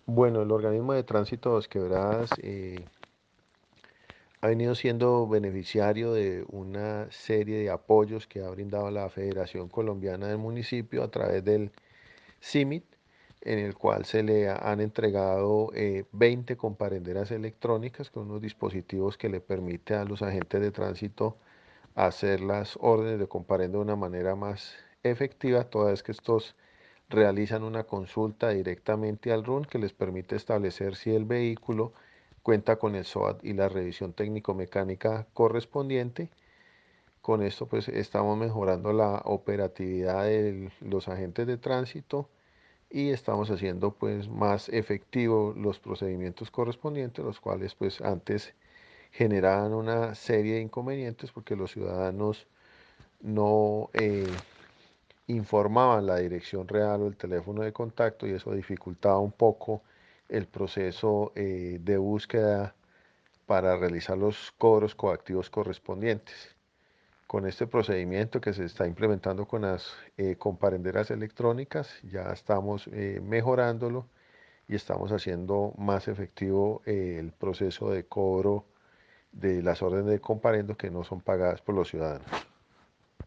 Bueno, el organismo de tránsito de Dos Quebradas ha venido siendo beneficiario de una serie de apoyos que ha brindado la Federación Colombiana del Municipio a través del CIMIT, en el cual se le han entregado 20 comparenderas electrónicas con unos dispositivos que le permiten a los agentes de tránsito hacer las órdenes de comparendo de una manera más efectiva, toda vez que estos realizan una consulta directamente al RUN que les permite establecer si el vehículo cuenta con el SOAT y la revisión técnico-mecánica correspondiente. Con esto pues estamos mejorando la operatividad de los agentes de tránsito y estamos haciendo pues más efectivos los procedimientos correspondientes, los cuales pues antes generaban una serie de inconvenientes porque los ciudadanos no informaban la dirección real o el teléfono de contacto y eso dificultaba un poco el proceso de búsqueda para realizar los cobros coactivos correspondientes. Con este procedimiento que se está implementando con las comparenderas electrónicas, ya estamos mejorándolo y estamos haciendo más efectivo el proceso de cobro de las órdenes de comparendo que no son pagadas por los ciudadanos.